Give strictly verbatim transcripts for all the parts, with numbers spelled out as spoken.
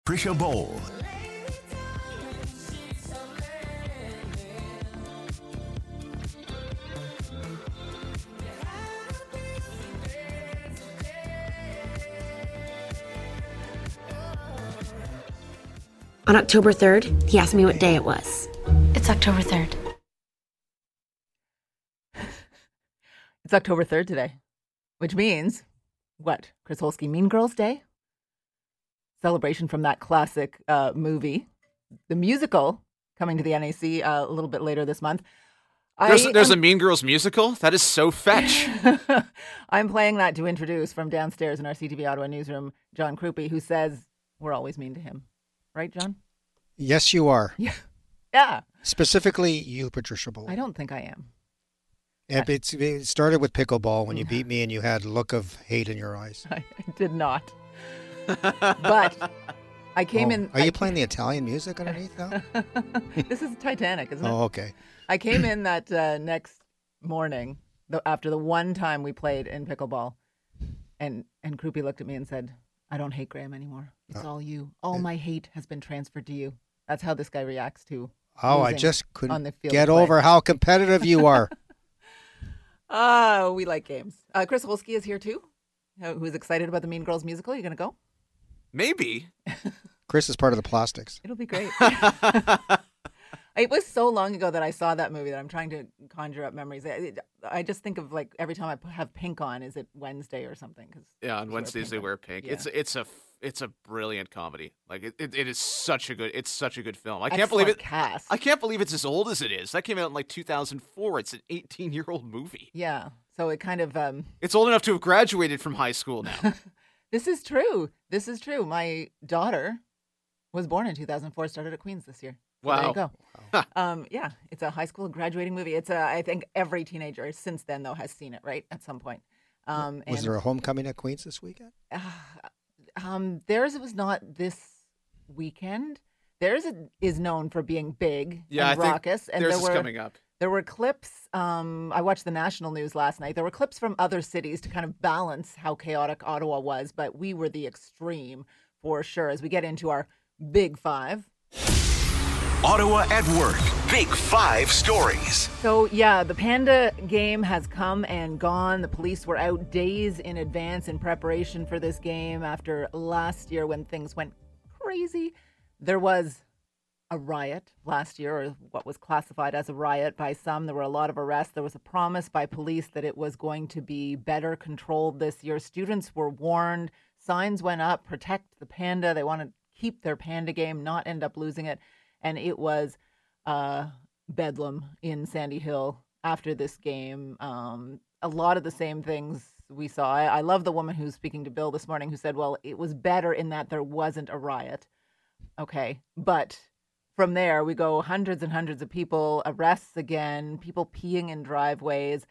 Prisha Bowl. On October third, he asked me what day it was. It's October third. It's October third today, which means, what, Chris Holsky, Mean Girls Day? Celebration from that classic uh, movie. The musical coming to the N A C uh, a little bit later this month. There's, I there's am, a Mean Girls musical? That is so fetch. I'm playing that to introduce from downstairs in our C T V Ottawa newsroom, John Krupe, who says we're always mean to him. Right, John? Yes, you are. Yeah. Yeah. Specifically, you, Patricia Bowl. I don't think I am. It, it's, it started with pickleball when you beat me and you had a look of hate in your eyes. I, I did not. But I came oh, in. Are you I, playing the Italian music underneath now? This is Titanic, isn't it? Oh, okay. I came in that uh, next morning the, after the one time we played in pickleball, and and Krupe looked at me and said, "I don't hate Graham anymore. It's Oh. all you. All my hate has been transferred to you." That's how this guy reacts to. Oh, I losing just on couldn't the field get of play. over how competitive you are. Oh, we like games. Uh, Chris Holsky is here too, uh, who's excited about the Mean Girls musical. You gonna go? Maybe. Chris is part of the plastics. It'll be great. It was so long ago that I saw that movie that I'm trying to conjure up memories. I, I just think of like every time I have pink on, is it Wednesday or something? Cause Yeah, on Wednesdays they wear pink. Yeah. It's it's a it's a brilliant comedy. Like it, it, it is such a good it's such a good film. I Excellent can't believe it. Cast. I can't believe it's as old as it is. That came out in like two thousand four. It's an eighteen year old movie. Yeah. So it kind of um It's old enough to have graduated from high school now. This is true. This is true. My daughter was born in two thousand four, started at Queen's this year. So There Wow. you go. um, yeah, it's a high school graduating movie. It's a, I think every teenager since then, though, has seen it, right? At some point. Um, Was and, there a homecoming at Queens this weekend? Uh, um, theirs was not this weekend. Theirs is known for being big Yeah, and I think raucous. And Theirs there is were, coming up. There were clips. Um, I watched the national news last night. There were clips from other cities to kind of balance how chaotic Ottawa was, but we were the extreme for sure. As we get into our big five. Ottawa at Work. Big Five stories. So, yeah, the Panda game has come and gone. The police were out days in advance in preparation for this game after last year when things went crazy. There was a riot last year, or what was classified as a riot by some. There were a lot of arrests. There was a promise by police that it was going to be better controlled this year. Students were warned. Signs went up, protect the Panda. They want to keep their Panda game, not end up losing it. And it was uh, bedlam in Sandy Hill after this game. Um, a lot of the same things we saw. I, I love the woman who was speaking to Bill this morning who said, well, it was better in that there wasn't a riot. Okay. But from there, we go hundreds and hundreds of people, arrests again, people peeing in driveways,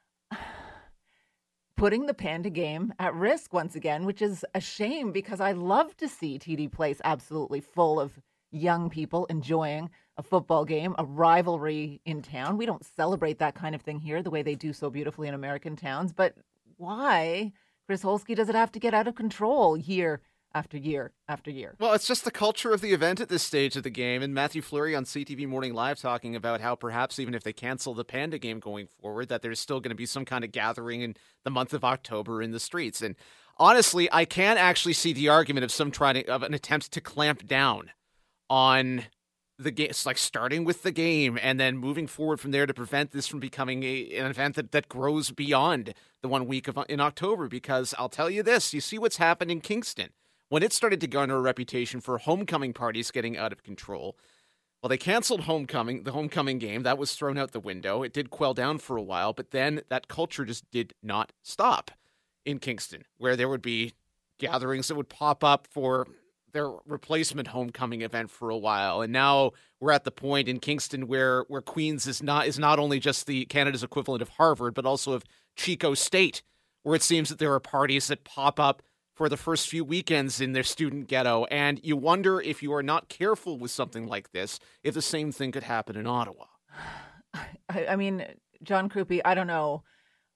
putting the Panda game at risk once again, which is a shame because I love to see T D Place absolutely full of young people enjoying a football game, a rivalry in town. We don't celebrate that kind of thing here the way they do so beautifully in American towns. But why, Chris Holsky, does it have to get out of control year after year after year? Well, it's just the culture of the event at this stage of the game. And Matthew Fleury on C T V Morning Live talking about how perhaps even if they cancel the Panda game going forward, that there's still going to be some kind of gathering in the month of October in the streets. And honestly, I can't actually see the argument of some trying to, of an attempt to clamp down on the game. It's like starting with the game and then moving forward from there to prevent this from becoming a, an event that, that grows beyond the one week of in October. Because I'll tell you this, you see what's happened in Kingston. When it started to garner a reputation for homecoming parties getting out of control, well, they canceled homecoming, the homecoming game. That was thrown out the window. It did quell down for a while, but then that culture just did not stop in Kingston, where there would be gatherings that would pop up for their replacement homecoming event for a while. And now we're at the point in Kingston where where Queens is not is not only just the Canada's equivalent of Harvard, but also of Chico State, where it seems that there are parties that pop up for the first few weekends in their student ghetto. And you wonder, if you are not careful with something like this, if the same thing could happen in Ottawa. I, I mean, John Krupe, I don't know.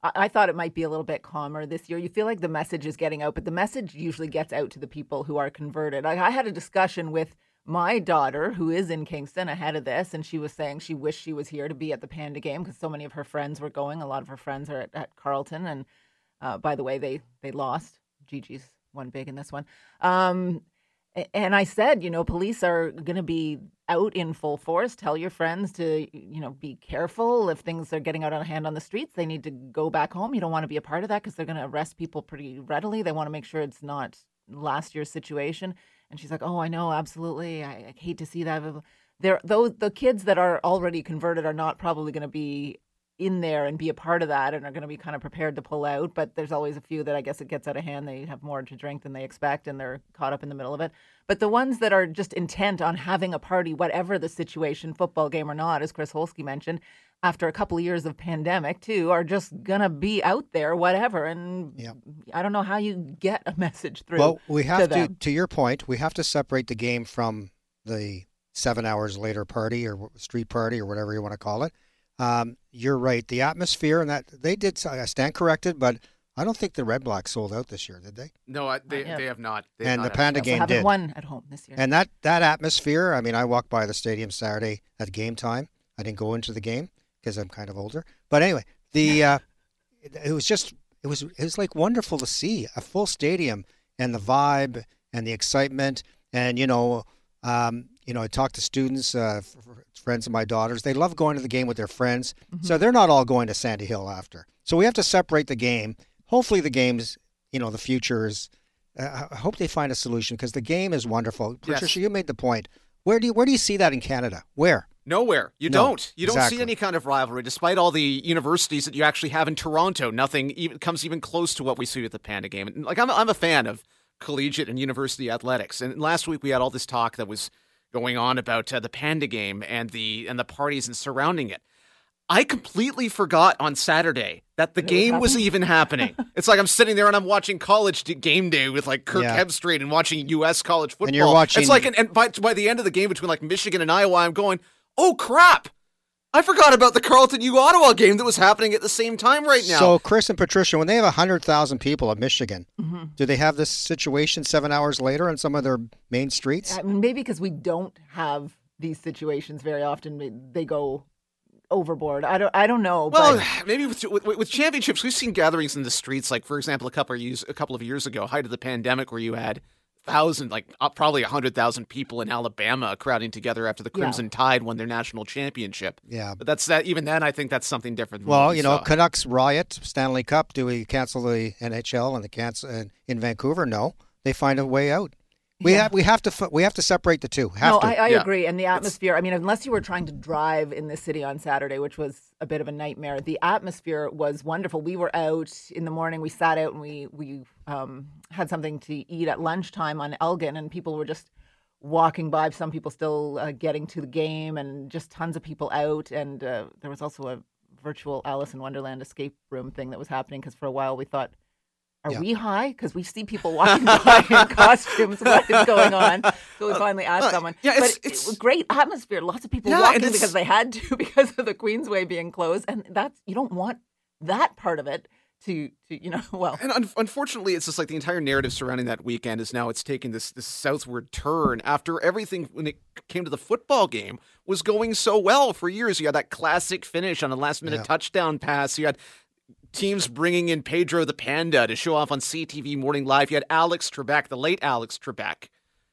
I, I thought it might be a little bit calmer this year. You feel like the message is getting out, but the message usually gets out to the people who are converted. I, I had a discussion with my daughter, who is in Kingston, ahead of this, and she was saying she wished she was here to be at the Panda game because so many of her friends were going. A lot of her friends are at, at Carleton, and uh, by the way, they they lost. Gigi's won big in this one. Um, and I said, you know, police are going to be out in full force. Tell your friends to, you know, be careful. If things are getting out of hand on the streets, they need to go back home. You don't want to be a part of that because they're going to arrest people pretty readily. They want to make sure it's not last year's situation. And she's like, oh, I know, absolutely. I, I hate to see that. They're, those, the kids that are already converted are not probably going to be in there and be a part of that and are going to be kind of prepared to pull out. But there's always a few that I guess it gets out of hand. They have more to drink than they expect and they're caught up in the middle of it. But the ones that are just intent on having a party, whatever the situation, football game or not, as Chris Holsky mentioned, after a couple of years of pandemic too, are just going to be out there, whatever. And yeah. I don't know how you get a message through. Well, we have to, to, to your point, we have to separate the game from the seven hours later party or street party or whatever you want to call it. Um, you're right. The atmosphere and that they did. I stand corrected, but I don't think the Red Blacks sold out this year, did they? No, I, they they have not. They have and not the Panda game haven't did. Won at home this year. And that that atmosphere. I mean, I walked by the stadium Saturday at game time. I didn't go into the game because I'm kind of older. But anyway, the uh, it, it was just it was it was like wonderful to see a full stadium and the vibe and the excitement. And you know, um, you know, I talked to students, uh, f- f- friends of my daughters. They love going to the game with their friends, mm-hmm. so they're not all going to Sandy Hill after. So we have to separate the game. Hopefully, the game's, you know, the future is. Uh, I hope they find a solution because the game is wonderful. Yes. Patricia, you made the point. Where do you where do you see that in Canada? Where? Nowhere. You No, don't. You don't exactly. see any kind of rivalry, despite all the universities that you actually have in Toronto. Nothing even comes even close to what we see with the Panda game. And like I'm, I'm a fan of collegiate and university athletics. And last week we had all this talk that was going on about uh, the Panda game and the and the parties and surrounding it. I completely forgot on Saturday that the It was game was happening? even happening. It's like I'm sitting there and I'm watching college d- game day with like Kirk Yeah. Hebstreit and watching U S college football. And you're watching- It's like, and, and by, by the end of the game between like Michigan and Iowa, I'm going, oh crap! I forgot about the Carleton U Ottawa game that was happening at the same time right now. So, Chris and Patricia, when they have one hundred thousand people at Michigan, Mm-hmm. do they have this situation seven hours later on some of their main streets? I mean, maybe because we don't have these situations very often, they- they go overboard. I don't. I don't know. Well, but maybe with, with with championships, we've seen gatherings in the streets. Like, for example, a couple of years a couple of years ago, height of the pandemic, where you had thousand, like uh, probably a hundred thousand people in Alabama crowding together after the Yeah. Crimson Tide won their national championship. Yeah. But that's that. Even then, I think that's something different. Than Well, what we you know, saw. Canucks riot, Stanley Cup. Do we cancel the N H L and the cancel uh, in Vancouver? No, they find a way out. We Yeah. have we have to f- we have to separate the two. Have no, to. I, I Yeah. agree. And the atmosphere. I mean, unless you were trying to drive in the city on Saturday, which was a bit of a nightmare, the atmosphere was wonderful. We were out in the morning. We sat out and we we um, had something to eat at lunchtime on Elgin, and people were just walking by. Some people still uh, getting to the game, and just tons of people out. And uh, there was also a virtual Alice in Wonderland escape room thing that was happening because for a while we thought, are Yeah. we high? Because we see people walking by in costumes. What is going on? So we finally asked uh, someone. yeah, but it's- it it's- was great atmosphere. Lots of people Yeah, and walking it's- because they had to because of the Queensway being closed. And that's you don't want that part of it to, to you know, well. And un- unfortunately, it's just like the entire narrative surrounding that weekend is now it's taking this this southward turn after everything when it came to the football game was going so well for years. You had that classic finish on a last minute Yeah. touchdown pass. You had teams bringing in Pedro the Panda to show off on C T V Morning Live. You had Alex Trebek, the late Alex Trebek,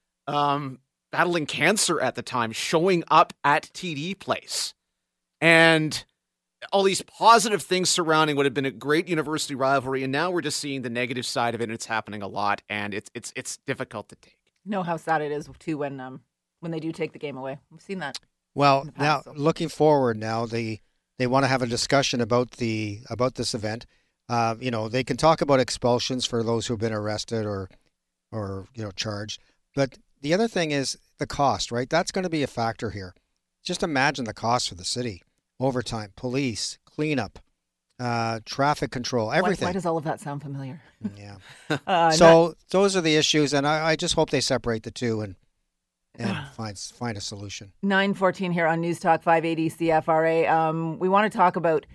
um, battling cancer at the time, showing up at T D Place. And all these positive things surrounding what had been a great university rivalry, and now we're just seeing the negative side of it, and it's happening a lot, and it's it's it's difficult to take. know how sad it is too when um when they do take the game away. We've seen that. Well, in the now past, so. looking forward, now they they want to have a discussion about the about this event. Uh, you know, they can talk about expulsions for those who've been arrested or or you know charged. But the other thing is the cost, right? That's going to be a factor here. Just imagine the cost for the city: overtime, police, cleanup, uh, traffic control, Why, everything. why does all of that sound familiar? Yeah. Uh, So those are the issues, and I, I just hope they separate the two and and find find a solution. nine fourteen here on News Talk five eighty C F R A. Um, we want to talk about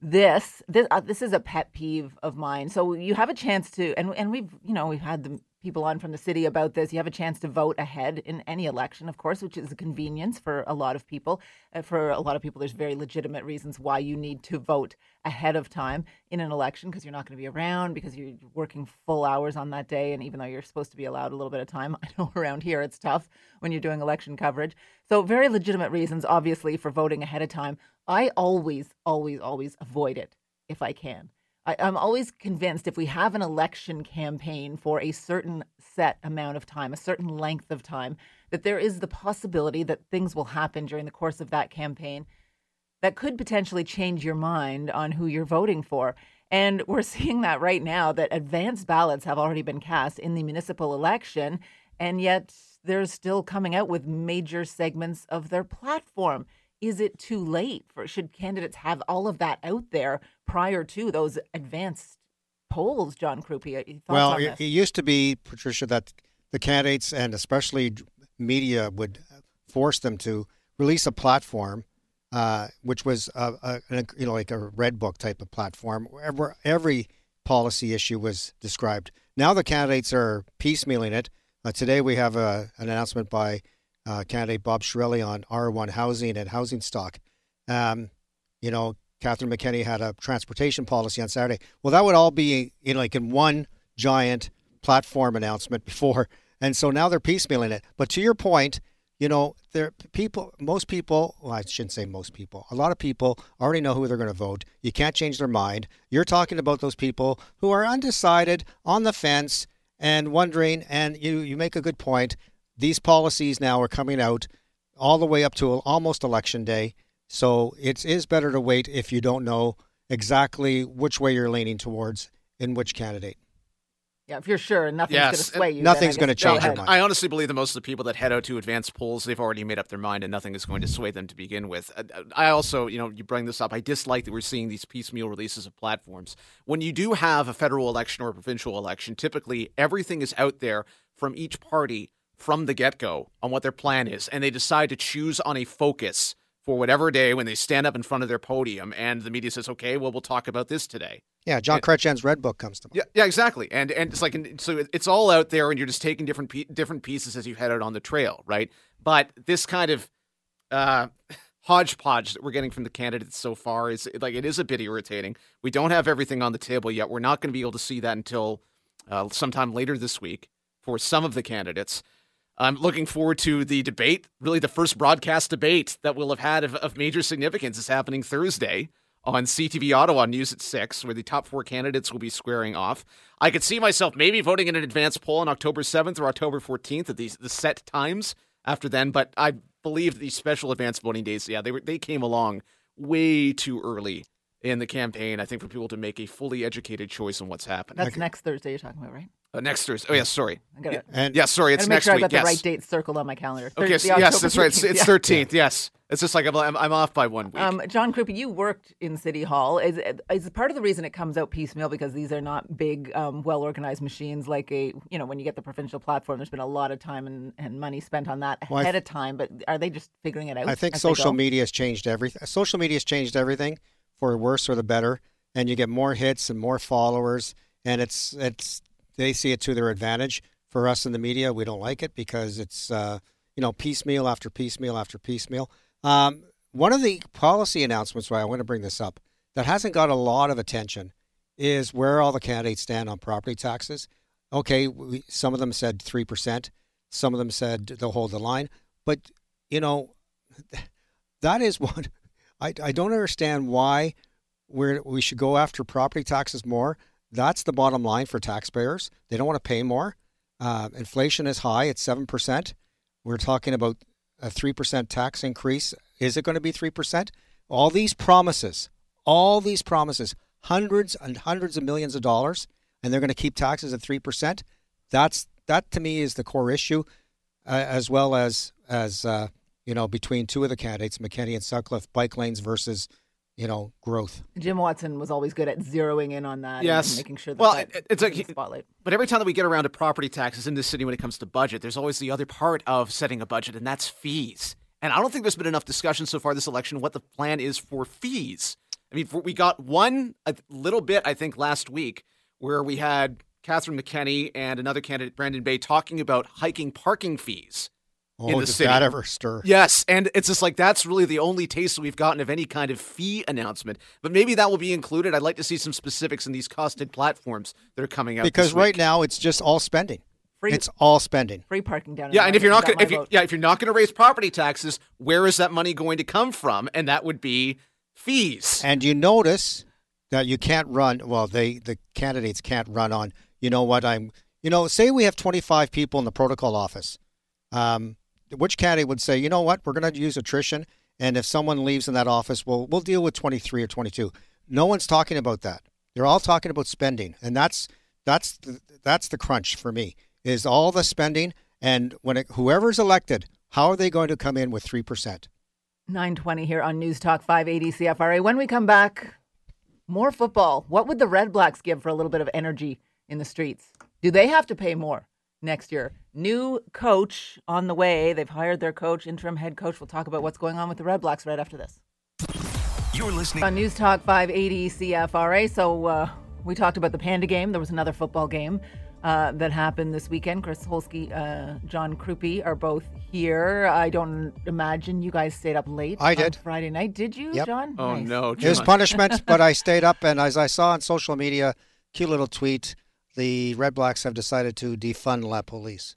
this this uh, this is a pet peeve of mine. So you have a chance to, and and we've you know we've had the people on from the city about this. You have a chance to vote ahead in any election, of course, which is a convenience for a lot of people. Uh, for a lot of people, there's very legitimate reasons why you need to vote ahead of time in an election, because you're not going to be around, because you're working full hours on that day. And even though you're supposed to be allowed a little bit of time, I know around here it's tough when you're doing election coverage. So very legitimate reasons, obviously, for voting ahead of time. I always, always, always avoid it if I can. I, I'm always convinced if we have an election campaign for a certain set amount of time, a certain length of time, that there is the possibility that things will happen during the course of that campaign that could potentially change your mind on who you're voting for. And we're seeing that right now, that advance ballots have already been cast in the municipal election, and yet they're still coming out with major segments of their platform. Is it too late? For should candidates have all of that out there prior to those advanced polls, John Crouppy? Well, it, it used to be, Patricia, that the candidates and especially media would force them to release a platform, uh, which was a, a, a you know like a red book type of platform, where every policy issue was described. Now the candidates are piecemealing it. Uh, today we have a, an announcement by Uh, candidate Bob Shirelli on R one housing and housing stock. Um, you know, Catherine McKenney had a transportation policy on Saturday. Well, that would all be in like in one giant platform announcement before, and so now they're piecemealing it. But to your point, you know, there people, most people. Well, I shouldn't say most people. A lot of people already know who they're going to vote. You can't change their mind. You're talking about those people who are undecided, on the fence, and wondering. And you, you make a good point. These policies now are coming out all the way up to almost election day. So it is better to wait if you don't know exactly which way you're leaning towards in which candidate. Yeah, if you're sure nothing's yes. going to sway you. Nothing's going to change your I, mind. I honestly believe that most of the people that head out to advanced polls, they've already made up their mind and nothing is going to sway them to begin with. I also, you know, you bring this up, I dislike that we're seeing these piecemeal releases of platforms. When you do have a federal election or a provincial election, typically everything is out there from each party from the get-go on what their plan is, and they decide to choose on a focus for whatever day when they stand up in front of their podium, and the media says, okay, well, we'll talk about this today. Yeah, John and, Chrétien's Red Book comes to mind. Yeah, yeah, exactly. And and it's like, so it's all out there, and you're just taking different pe- different pieces as you head out on the trail, right? But this kind of uh, hodgepodge that we're getting from the candidates so far is, like, it is a bit irritating. We don't have everything on the table yet. We're not going to be able to see that until uh, sometime later this week for some of the candidates. I'm looking forward to the debate. Really, the first broadcast debate that we'll have had of, of major significance is happening Thursday on C T V Ottawa News at six, where the top four candidates will be squaring off. I could see myself maybe voting in an advance poll on October seventh or October fourteenth at these the set times after then, but I believe these special advance voting days, yeah, they were they came along way too early in the campaign, I think, for people to make a fully educated choice on what's happening. That's okay. Next Thursday you're talking about, right? Uh, next Thursday. Oh, yes, sorry. I got it. And yeah, sorry, it's make next sure week. I got yes. the right date circled on my calendar. Okay, so, yes, that's right. It's, it's thirteenth. Yes, it's just like I'm, I'm, I'm off by one week. Um, John Crouppy, you worked in City Hall. Is is part of the reason it comes out piecemeal because these are not big, um, well-organized machines like a you know when you get the provincial platform. There's been a lot of time and, and money spent on that well, ahead th- of time. But are they just figuring it out? I think social media has changed everything. Social media has changed everything for worse or the better, and you get more hits and more followers, and it's it's they see it to their advantage. For us in the media, we don't like it because it's, uh, you know, piecemeal after piecemeal after piecemeal. Um, one of the policy announcements, why I want to bring this up, that hasn't got a lot of attention is where all the candidates stand on property taxes. Okay, we, some of them said three percent. Some of them said they'll hold the line. But, you know, that is one. I, I don't understand why we're, we should go after property taxes more. That's the bottom line for taxpayers. They don't want to pay more. Uh, inflation is high. It's seven percent. We're talking about a three percent tax increase. Is it going to be three percent? All these promises, all these promises, hundreds and hundreds of millions of dollars, and they're going to keep taxes at three percent. That's that to me is the core issue, uh, as well as, as uh, you know, between two of the candidates, McKenney and Sutcliffe, bike lanes versus, you know, growth. Jim Watson was always good at zeroing in on that yes. and making sure that well, that it, it's like the spotlight. But every time that we get around to property taxes in this city when it comes to budget, there's always the other part of setting a budget, and that's fees. And I don't think there's been enough discussion so far this election what the plan is for fees. I mean, we got one a little bit, I think, last week where we had Catherine McKenney and another candidate, Brandon Bay, talking about hiking parking fees Oh, in the did city. that ever stir? Yes, and it's just like that's really the only taste we've gotten of any kind of fee announcement. But maybe that will be included. I'd like to see some specifics in these costed platforms that are coming out. Because this right week. now it's just all spending. Free, It's all spending. free parking down in Yeah, and if you're not Got gonna, if my you, vote. yeah, if you're not going to raise property taxes, where is that money going to come from? And that would be fees. And you notice that you can't run. Well, they the candidates can't run on. You know what? I'm. You know, say we have twenty-five people in the protocol office. Um, which candidate would say, you know what? We're going to use attrition, and if someone leaves in that office, we'll we'll deal with twenty-three or twenty-two. No one's talking about that. They're all talking about spending, and that's that's the, that's the crunch for me. Is all the spending, and when it, whoever's elected, how are they going to come in with three percent? nine twenty here on News Talk five eighty C F R A. When we come back, more football. What would the Red Blacks give for a little bit of energy in the streets? Do they have to pay more next year? New coach on the way. They've hired their coach, interim head coach. We'll talk about what's going on with the Red Blacks right after this. You're listening. On News Talk five eighty C F R A. So uh, we talked about the Panda game. There was another football game uh, that happened this weekend. Chris Holsky, uh, John Krupe are both here. I don't imagine you guys stayed up late. I on did. Friday night. Did you, Yep. John? Oh Nice. no, It was John. punishment, but I stayed up, and as I saw on social media, cute little tweet, the Red Blacks have decided to defund La Police.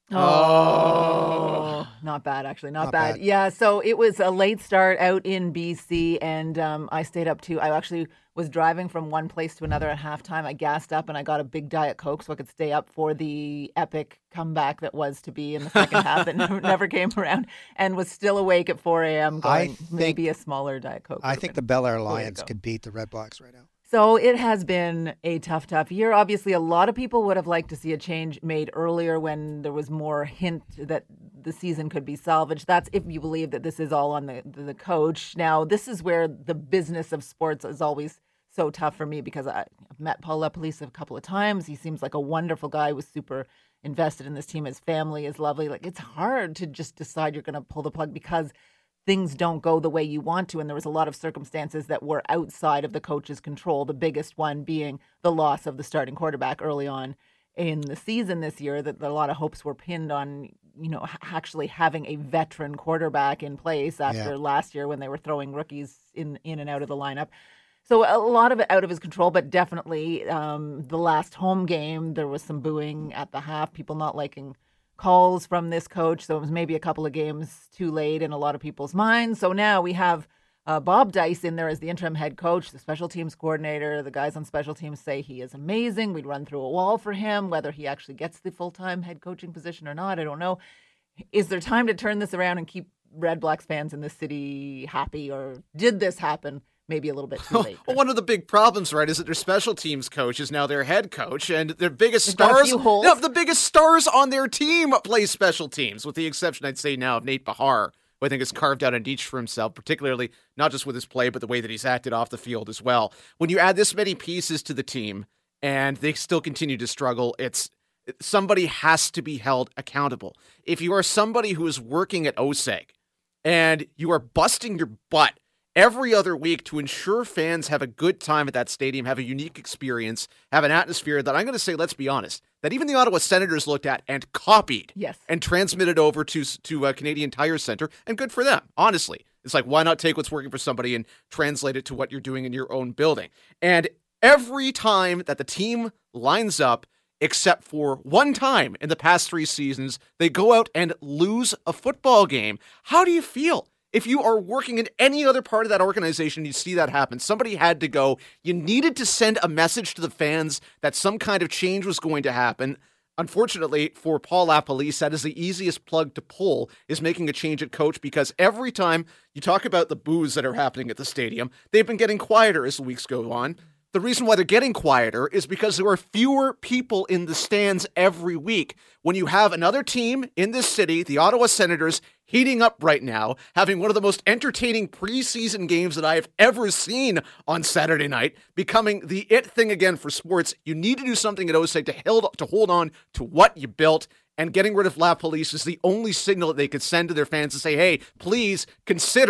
Oh, not bad, actually. Not, Not bad. bad. Yeah, so it was a late start out in B C, and um, I stayed up too. I actually was driving from one place to another at halftime. I gassed up and I got a big Diet Coke so I could stay up for the epic comeback that was to be in the second half that never, never came around, and was still awake at four a.m. I going, think- maybe a smaller Diet Coke. I would've think been the Bel Air way to Lions go. could beat the Red Blacks right now. So it has been a tough, tough year. Obviously, a lot of people would have liked to see a change made earlier when there was more hint that the season could be salvaged. That's if you believe that this is all on the, the coach. Now, this is where the business of sports is always so tough for me because I- I've met Paul LaPolice a couple of times. He seems like a wonderful guy, was super invested in this team. His family is lovely. Like, it's hard to just decide you're going to pull the plug because things don't go the way you want to. And there was a lot of circumstances that were outside of the coach's control, the biggest one being the loss of the starting quarterback early on in the season this year, that a lot of hopes were pinned on, you know, actually having a veteran quarterback in place after Yeah. last year when they were throwing rookies in, in and out of the lineup. So a lot of it out of his control, but definitely um, the last home game, there was some booing at the half, people not liking calls from this coach. So it was maybe a couple of games too late in a lot of people's minds. So now we have uh, Bob Dice in there as the interim head coach, the special teams coordinator. The guys on special teams say he is amazing. We'd run through a wall for him. Whether he actually gets the full-time head coaching position or not, I don't know. Is there time to turn this around and keep Red Blacks fans in the city happy, or did this happen maybe a little bit too late? Well, one of the big problems, right, is that their special teams coach is now their head coach, and their biggest They've got a stars, few holes. no, the biggest stars on their team play special teams, with the exception, I'd say, now of Nate Bahar, who I think has carved out a niche for himself, particularly not just with his play, but the way that he's acted off the field as well. When you add this many pieces to the team, and they still continue to struggle, it's somebody has to be held accountable. If you are somebody who is working at O S E G, and you are busting your butt every other week to ensure fans have a good time at that stadium, have a unique experience, have an atmosphere that I'm going to say, let's be honest, that even the Ottawa Senators looked at and copied Yes. and transmitted over to to uh, Canadian Tire Center, and good for them, honestly. It's like, why not take what's working for somebody and translate it to what you're doing in your own building? And every time that the team lines up, except for one time in the past three seasons, they go out and lose a football game. How do you feel? If you are working in any other part of that organization, you see that happen. Somebody had to go. You needed to send a message to the fans that some kind of change was going to happen. Unfortunately, for Paul LaPolice, that is the easiest plug to pull, is making a change at coach, because every time you talk about the boos that are happening at the stadium, they've been getting quieter as the weeks go on. The reason why they're getting quieter is because there are fewer people in the stands every week. When you have another team in this city, the Ottawa Senators, heating up right now, having one of the most entertaining preseason games that I have ever seen on Saturday night, becoming the it thing again for sports, you need to do something at O S E G to hold, to hold on to what you built. And getting rid of LaPolice is the only signal that they could send to their fans to say, hey, please consider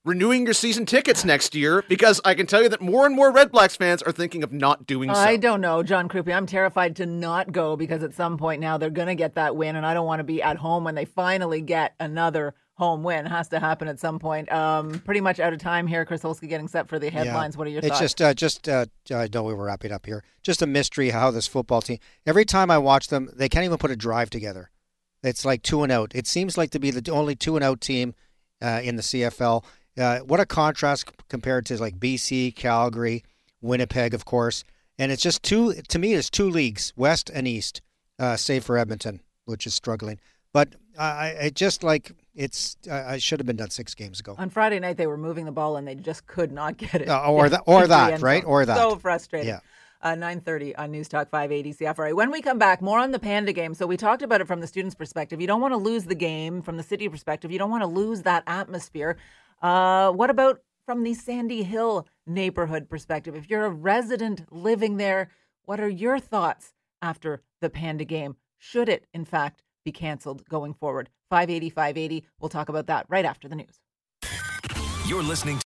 renewing your season tickets next year, because I can tell you that more and more Red Blacks fans are thinking of not doing so. I don't know, John Krupe. I'm terrified to not go because at some point now they're going to get that win, and I don't want to be at home when they finally get another home win. It has to happen at some point. Um, pretty much out of time here. Chris Holsky getting set for the headlines. Yeah. What are your it's thoughts? It's just, uh, just uh, I know we were wrapping up here. Just a mystery how this football team, every time I watch them, they can't even put a drive together. It's like two and out. It seems like to be the only two and out team uh, in the C F L. Uh, what a contrast compared to like B C, Calgary, Winnipeg, of course. And it's just two, to me, it's two leagues, West and East, uh, save for Edmonton, which is struggling. But I, I just like, it's, I should have been done six games ago. On Friday night, they were moving the ball and they just could not get it. Uh, or, that, or that, right? Or that. So frustrating. Yeah. Uh, nine thirty on News Talk five eighty C F R A. When we come back, more on the Panda game. So we talked about it from the students' perspective. You don't want to lose the game from the city perspective. You don't want to lose that atmosphere. Uh, what about from the Sandy Hill neighborhood perspective? If you're a resident living there, what are your thoughts after the Panda game? Should it, in fact, be canceled going forward? five eighty, five eighty. We'll talk about that right after the news. You're listening